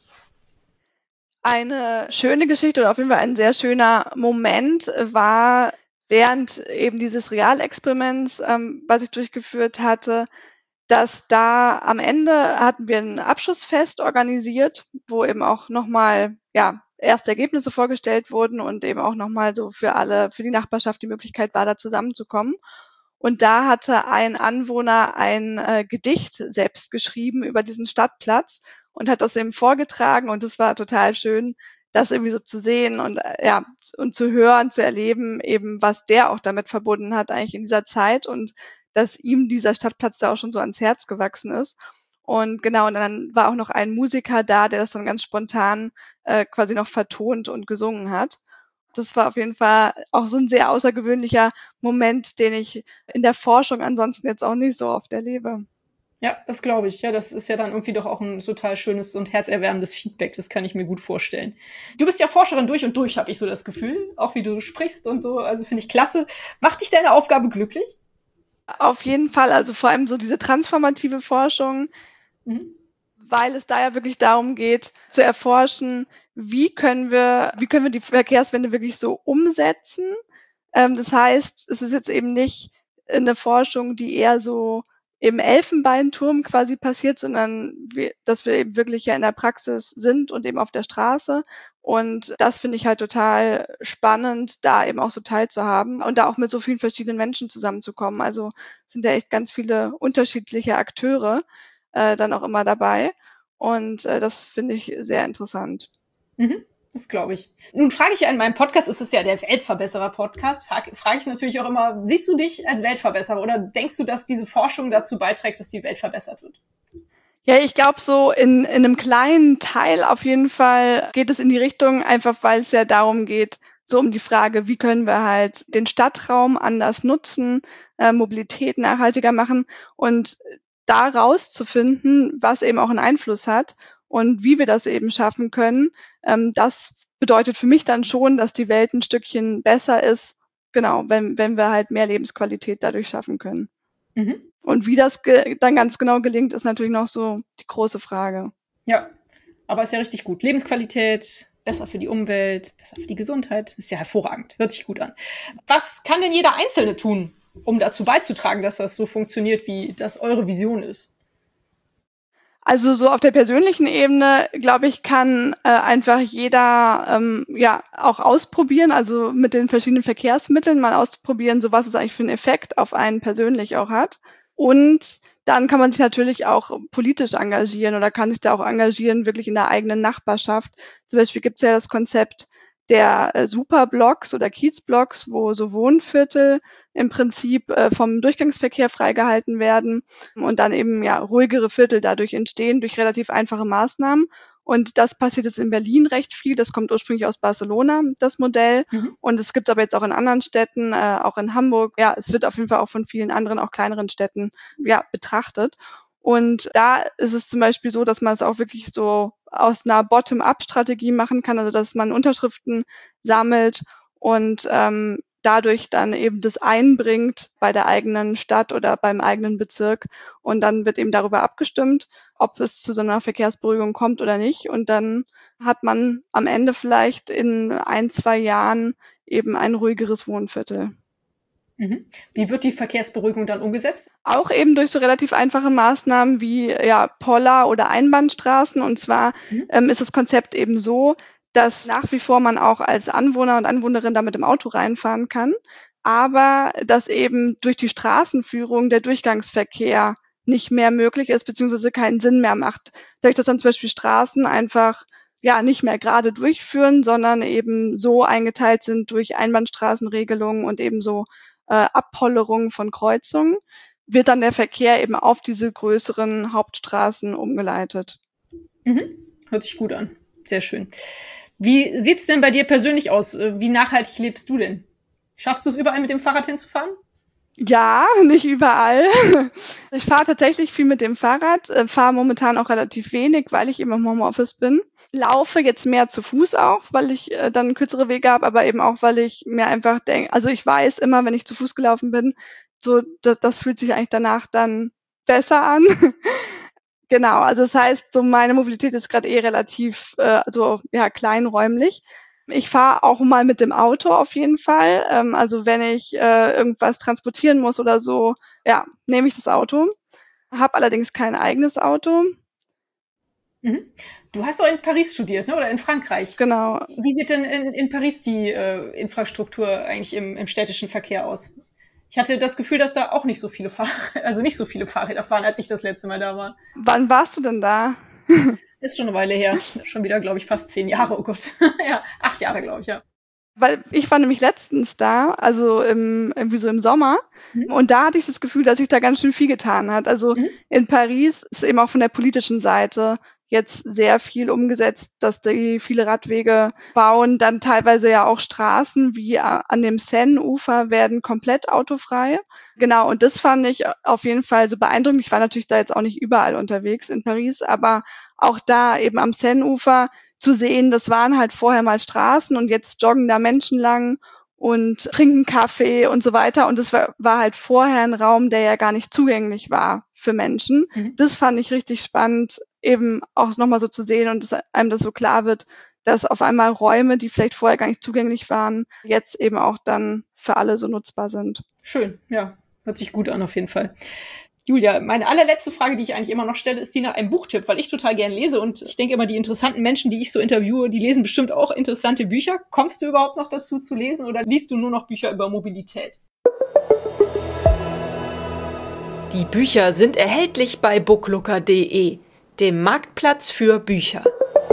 Eine schöne Geschichte oder auf jeden Fall ein sehr schöner Moment war während eben dieses Realexperiments, ähm, was ich durchgeführt hatte, dass da am Ende hatten wir 'n Abschlussfest organisiert, wo eben auch noch mal, ja, erste Ergebnisse vorgestellt wurden und eben auch noch mal so für alle für die Nachbarschaft die Möglichkeit war, da zusammenzukommen. Und da hatte ein Anwohner ein, äh, Gedicht selbst geschrieben über diesen Stadtplatz und hat das eben vorgetragen und das war total schön, das irgendwie so zu sehen und, äh, ja, und zu hören, zu erleben eben, was der auch damit verbunden hat eigentlich in dieser Zeit und dass ihm dieser Stadtplatz da auch schon so ans Herz gewachsen ist. Und genau, und dann war auch noch ein Musiker da, der das dann ganz spontan, äh, quasi noch vertont und gesungen hat. Das war auf jeden Fall auch so 'n sehr außergewöhnlicher Moment, den ich in der Forschung ansonsten jetzt auch nicht so oft erlebe. Ja, das glaube ich. Ja, das ist ja dann irgendwie doch auch ein total schönes und herzerwärmendes Feedback. Das kann ich mir gut vorstellen. Du bist ja Forscherin durch und durch, habe ich so das Gefühl. Auch wie du sprichst und so. Also finde ich klasse. Macht dich deine Aufgabe glücklich? Auf jeden Fall, also vor allem so diese transformative Forschung, Mhm. weil es da ja wirklich darum geht, zu erforschen, wie können wir, wie können wir die Verkehrswende wirklich so umsetzen. Ähm, das heißt, es ist jetzt eben nicht eine Forschung, die eher so im Elfenbeinturm quasi passiert, sondern wir, dass wir eben wirklich ja in der Praxis sind und eben auf der Straße. Und das finde ich halt total spannend, da eben auch so teilzuhaben und da auch mit so vielen verschiedenen Menschen zusammenzukommen. Also sind ja echt ganz viele unterschiedliche Akteure äh, dann auch immer dabei. Und äh, das finde ich sehr interessant. Mhm. Das glaube ich. Nun frage ich ja in meinem Podcast, es ist ja der Weltverbesserer-Podcast, frage frag ich natürlich auch immer, siehst du dich als Weltverbesserer oder denkst du, dass diese Forschung dazu beiträgt, dass die Welt verbessert wird? Ja, ich glaube, so in, in einem kleinen Teil auf jeden Fall geht es in die Richtung, einfach weil es ja darum geht, so um die Frage, wie können wir halt den Stadtraum anders nutzen, äh, Mobilität nachhaltiger machen und da rauszufinden, was eben auch einen Einfluss hat und wie wir das eben schaffen können. Ähm, das bedeutet für mich dann schon, dass die Welt ein Stückchen besser ist, genau, wenn, wenn wir halt mehr Lebensqualität dadurch schaffen können. Mhm. Und wie das ge dann ganz genau gelingt, ist natürlich noch so die große Frage. Ja, aber ist ja richtig gut. Lebensqualität, besser für die Umwelt, besser für die Gesundheit. Ist ja hervorragend. Hört sich gut an. Was kann denn jeder Einzelne tun, um dazu beizutragen, dass das so funktioniert, wie das eure Vision ist? Also so auf der persönlichen Ebene, glaube ich, kann äh, einfach jeder ähm, ja auch ausprobieren, also mit den verschiedenen Verkehrsmitteln mal ausprobieren, so was es eigentlich für einen Effekt auf einen persönlich auch hat. Und dann kann man sich natürlich auch politisch engagieren oder kann sich da auch engagieren, wirklich in der eigenen Nachbarschaft. Zum Beispiel gibt es ja das Konzept der äh, Superblocks oder Kiezblocks, wo so Wohnviertel im Prinzip äh, vom Durchgangsverkehr freigehalten werden und dann eben ja ruhigere Viertel dadurch entstehen durch relativ einfache Maßnahmen. Und das passiert jetzt in Berlin recht viel. Das kommt ursprünglich aus Barcelona, das Modell. Mhm. Und es gibt es aber jetzt auch in anderen Städten, äh, auch in Hamburg. Ja, es wird auf jeden Fall auch von vielen anderen, auch kleineren Städten, ja, betrachtet. Und da ist es zum Beispiel so, dass man es auch wirklich so aus einer Bottom-up-Strategie machen kann, also dass man Unterschriften sammelt und ähm, dadurch dann eben das einbringt bei der eigenen Stadt oder beim eigenen Bezirk. Und dann wird eben darüber abgestimmt, ob es zu so einer Verkehrsberuhigung kommt oder nicht. Und dann hat man am Ende vielleicht in ein, zwei Jahren eben ein ruhigeres Wohnviertel. Mhm. Wie wird die Verkehrsberuhigung dann umgesetzt? Auch eben durch so relativ einfache Maßnahmen wie ja, Poller oder Einbahnstraßen. Und zwar Mhm. ähm, ist das Konzept eben so, dass nach wie vor man auch als Anwohner und Anwohnerin da mit dem Auto reinfahren kann, aber dass eben durch die Straßenführung der Durchgangsverkehr nicht mehr möglich ist, beziehungsweise keinen Sinn mehr macht. Dadurch, dass dann zum Beispiel Straßen einfach ja nicht mehr gerade durchführen, sondern eben so eingeteilt sind durch Einbahnstraßenregelungen und eben so äh, Abpollerung von Kreuzungen, wird dann der Verkehr eben auf diese größeren Hauptstraßen umgeleitet. Mhm. Hört sich gut an. Sehr schön. Wie sieht's denn bei dir persönlich aus? Wie nachhaltig lebst du denn? Schaffst du es überall mit dem Fahrrad hinzufahren? Ja, nicht überall. Ich fahre tatsächlich viel mit dem Fahrrad, äh, fahre momentan auch relativ wenig, weil ich eben im Homeoffice bin. Laufe jetzt mehr zu Fuß auch, weil ich äh, dann kürzere Wege habe, aber eben auch, weil ich mir einfach denke, also ich weiß immer, wenn ich zu Fuß gelaufen bin, so das, das fühlt sich eigentlich danach dann besser an. Genau, also das heißt, so meine Mobilität ist gerade eh relativ äh, so ja kleinräumlich. Ich fahre auch mal mit dem Auto auf jeden Fall. Ähm, also wenn ich äh, irgendwas transportieren muss oder so, ja, nehme ich das Auto. Habe allerdings kein eigenes Auto. Mhm. Du hast doch in Paris studiert, ne? Oder in Frankreich. Genau. Wie sieht denn in, in Paris die äh, Infrastruktur eigentlich im, im städtischen Verkehr aus? Ich hatte das Gefühl, dass da auch nicht so viele Fahrräder, also nicht so viele Fahrräder fahren, als ich das letzte Mal da war. Wann warst du denn da? Ist schon eine Weile her. Schon wieder, glaube ich, fast zehn Jahre. Oh Gott. Ja, acht Jahre, glaube ich, ja. Weil ich war nämlich letztens da, also im, irgendwie so im Sommer. Mhm. Und da hatte ich das Gefühl, dass sich da ganz schön viel getan hat. Also Mhm. in Paris ist eben auch von der politischen Seite jetzt sehr viel umgesetzt, dass die viele Radwege bauen, dann teilweise ja auch Straßen wie an dem Seine-Ufer werden komplett autofrei. Genau, und das fand ich auf jeden Fall so beeindruckend. Ich war natürlich da jetzt auch nicht überall unterwegs in Paris, aber auch da eben am Seine-Ufer zu sehen, das waren halt vorher mal Straßen und jetzt joggen da Menschen lang und trinken Kaffee und so weiter. Und das war, war halt vorher ein Raum, der ja gar nicht zugänglich war für Menschen. Mhm. Das fand ich richtig spannend, eben auch nochmal so zu sehen und dass einem das so klar wird, dass auf einmal Räume, die vielleicht vorher gar nicht zugänglich waren, jetzt eben auch dann für alle so nutzbar sind. Schön, ja. Hört sich gut an auf jeden Fall. Julia, meine allerletzte Frage, die ich eigentlich immer noch stelle, ist die nach einem Buchtipp, weil ich total gern lese und ich denke immer, die interessanten Menschen, die ich so interviewe, die lesen bestimmt auch interessante Bücher. Kommst du überhaupt noch dazu zu lesen oder liest du nur noch Bücher über Mobilität? Die Bücher sind erhältlich bei booklooker punkt de, dem Marktplatz für Bücher.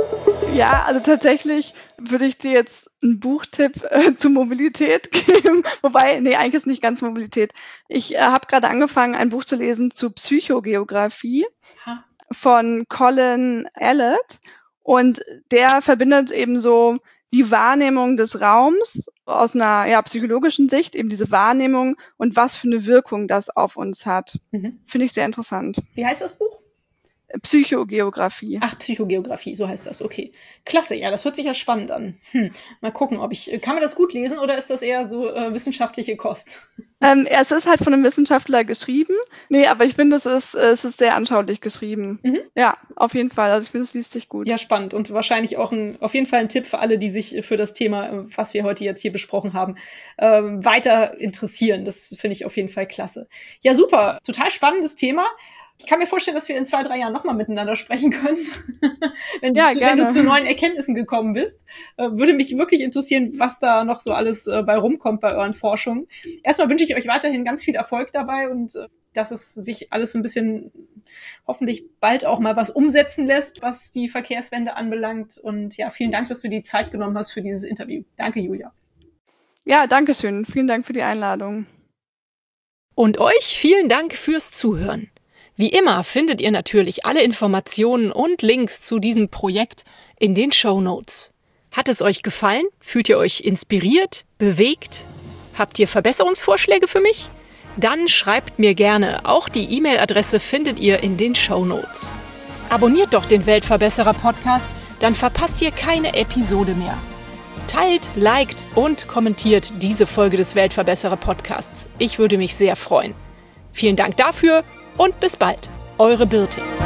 Ja, also tatsächlich würde ich dir jetzt einen Buchtipp äh, zu Mobilität geben. Wobei, nee, eigentlich ist nicht ganz Mobilität. Ich äh, habe gerade angefangen, ein Buch zu lesen zu Psychogeografie Ha. von Colin Allott. Und der verbindet eben so die Wahrnehmung des Raums aus einer ja, psychologischen Sicht, eben diese Wahrnehmung und was für eine Wirkung das auf uns hat. Mhm. Finde ich sehr interessant. Wie heißt das Buch? Psychogeografie. Ach, Psychogeografie, so heißt das, okay. Klasse, ja, das hört sich ja spannend an. Hm. Mal gucken, ob ich, kann man das gut lesen oder ist das eher so äh, wissenschaftliche Kost? Ähm, es ist halt von einem Wissenschaftler geschrieben. Nee, aber ich finde, es ist, es ist sehr anschaulich geschrieben. Mhm. Ja, auf jeden Fall. Also ich finde, es liest sich gut. Ja, spannend und wahrscheinlich auch ein, auf jeden Fall ein Tipp für alle, die sich für das Thema, was wir heute jetzt hier besprochen haben, äh, weiter interessieren. Das finde ich auf jeden Fall klasse. Ja, super. Total spannendes Thema. Ich kann mir vorstellen, dass wir in zwei, drei Jahren nochmal miteinander sprechen können, wenn, ja, du zu, wenn du zu neuen Erkenntnissen gekommen bist. Äh, würde mich wirklich interessieren, was da noch so alles äh, bei rumkommt bei euren Forschungen. Erstmal wünsche ich euch weiterhin ganz viel Erfolg dabei und äh, dass es sich alles ein bisschen hoffentlich bald auch mal was umsetzen lässt, was die Verkehrswende anbelangt. Und ja, vielen Dank, dass du die Zeit genommen hast für dieses Interview. Danke, Julia. Ja, danke schön. Vielen Dank für die Einladung. Und euch vielen Dank fürs Zuhören. Wie immer findet ihr natürlich alle Informationen und Links zu diesem Projekt in den Shownotes. Hat es euch gefallen? Fühlt ihr euch inspiriert, bewegt? Habt ihr Verbesserungsvorschläge für mich? Dann schreibt mir gerne. Auch die E-Mail-Adresse findet ihr in den Shownotes. Abonniert doch den Weltverbesserer-Podcast, dann verpasst ihr keine Episode mehr. Teilt, liked und kommentiert diese Folge des Weltverbesserer-Podcasts. Ich würde mich sehr freuen. Vielen Dank dafür. Und bis bald, eure Birte.